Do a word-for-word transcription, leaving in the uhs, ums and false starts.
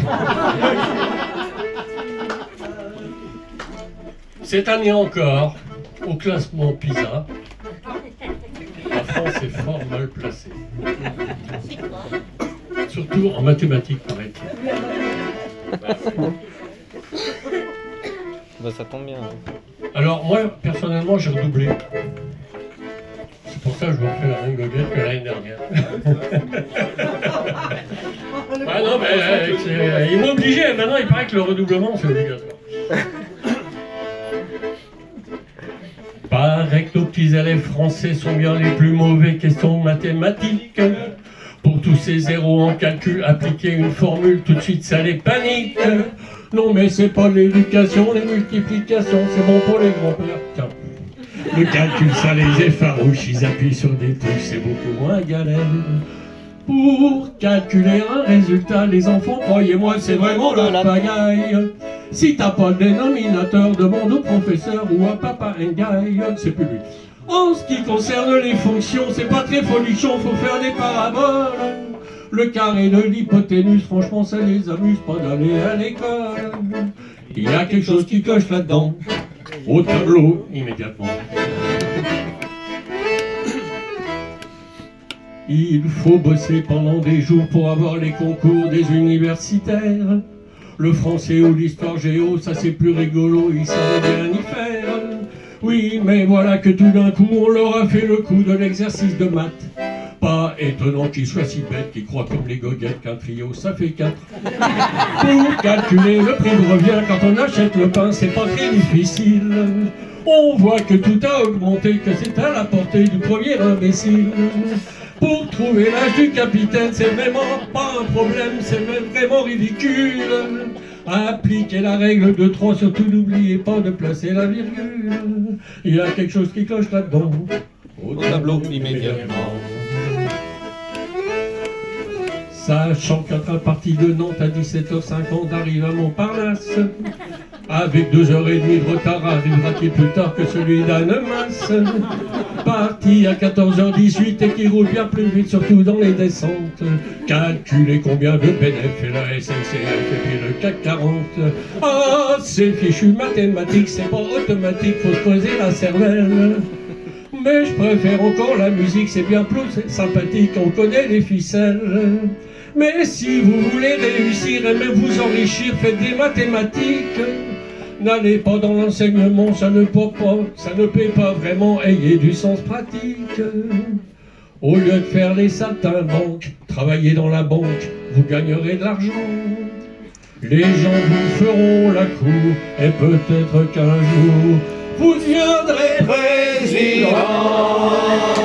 Cette année encore, au classement PISA, la France est fort mal placée. Surtout en mathématiques, paraît-il. Bah, ça tombe bien. Alors moi, personnellement, j'ai redoublé. C'est pour ça que je vous refais la même goguette que l'année dernière. Ah non, mais euh, euh, ils m'ont obligé. Maintenant, il paraît que le redoublement, c'est obligatoire. Paraît que nos petits élèves français sont bien les plus mauvais questions mathématiques. Pour tous ces zéros en calcul, appliquer une formule, tout de suite ça les panique. Non mais c'est pas l'éducation, les multiplications, c'est bon pour les grands-pères. Tiens. Le calcul ça les effarouche, ils appuient sur des touches, c'est beaucoup moins galère. Pour calculer un résultat, les enfants, croyez-moi, c'est vraiment la pagaille. Si t'as pas de dénominateur, demande au professeur ou à papa Ngaï, c'est plus lui. En ce qui concerne les fonctions, c'est pas très folichon, faut faire des paraboles. Le carré de l'hypoténuse, franchement, ça les amuse pas d'aller à l'école. Il y a quelque chose qui cloche là-dedans, au tableau, immédiatement. Il faut bosser pendant des jours pour avoir les concours des universitaires. Le français ou l'histoire géo, ça c'est plus rigolo, ils savent bien y faire. Oui, mais voilà que tout d'un coup, on leur a fait le coup de l'exercice de maths. Pas étonnant qu'ils soient si bêtes, qu'ils croient comme les goguettes qu'un trio, ça fait quatre. Pour calculer le prix de revient quand on achète le pain, c'est pas très difficile. On voit que tout a augmenté, que c'est à la portée du premier imbécile. Pour trouver l'âge du capitaine, c'est vraiment pas un problème, c'est même vraiment ridicule. Appliquez la règle de trois, surtout n'oubliez pas de placer la virgule. Il y a quelque chose qui cloche là-dedans, au tableau immédiatement. Sachant qu'un train parti de Nantes à dix-sept heures cinquante arrive à Montparnasse, avec deux heures trente de retard, arrivera-t-il plus tard que celui d'Annemasse? Parti à quatorze heures dix-huit et qui roule bien plus vite, surtout dans les descentes. Calculez combien de bénéfices fait la S N C F et puis le C A C quarante. Ah, c'est fichu mathématiques, c'est pas automatique, faut se poser la cervelle. Mais je préfère encore la musique, c'est bien plus sympathique, on connaît les ficelles. Mais si vous voulez réussir et même vous enrichir, faites des mathématiques. N'allez pas dans l'enseignement, ça ne peut pas, ça ne paie pas vraiment, ayez du sens pratique. Au lieu de faire les saltimbanques, travaillez dans la banque, vous gagnerez de l'argent. Les gens vous feront la cour, et peut-être qu'un jour, vous deviendrez président.